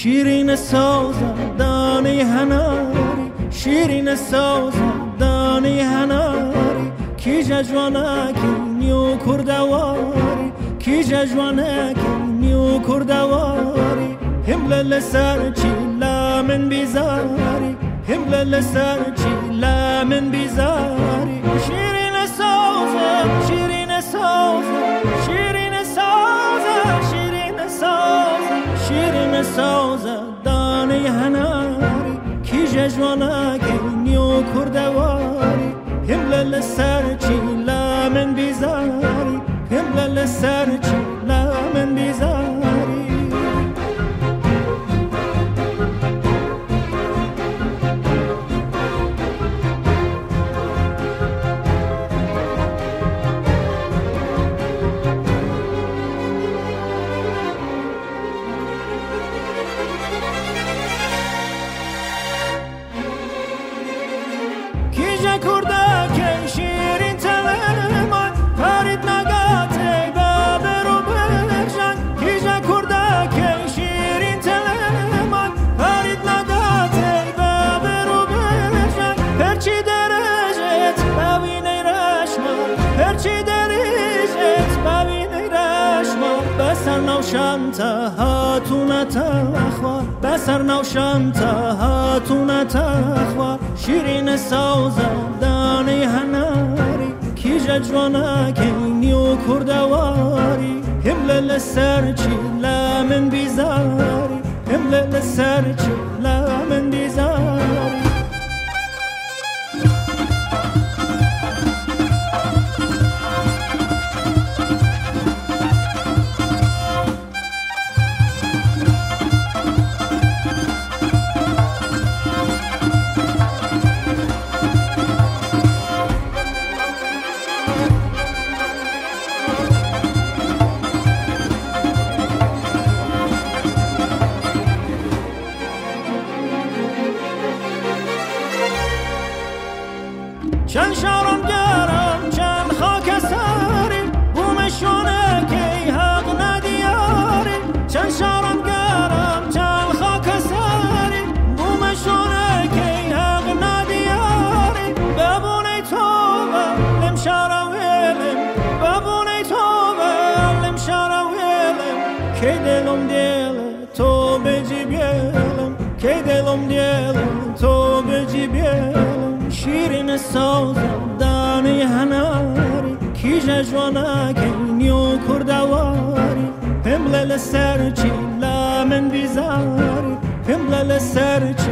شیرین سازم دانه هناری شیرین سازم دانه هناری کی جوانکی نیو کردواری کی جوانکی نیو کردواری همل سرچی لامن بیزاری همل سرچی لامن بیزاری شیرین سازم شیرین سازم شیرین سازم شیرین سازم شیرین سازم دانه هناری کی جوانکی نیو کردواری همل سرچی لامن بیزاری همل سرچی لامن بیزاری نوشانتا هاتون تخوار بسر نوشانتا هاتون تخوار شیرین سازا دانه هناری کی جوانکی نیو کردواری همل سرچی لامن بیزاری همل سرچی لامن بیزاری چند شارم گرم چند خاک ساری بومشونه که حق ندیاری چند شارم گرم چند خاک ساری بومشونه که حق ندیاری ببونه توبه لم شارم ویلم ببونه توبه لم شارم ویلم که دلم دیل تو بجی بیلم که دلم دیل تو بجی بیلم شیرین سازم دانه هناری کی جوانکی نیو کردواری همل سرچی لامن بیزاری همل سرچی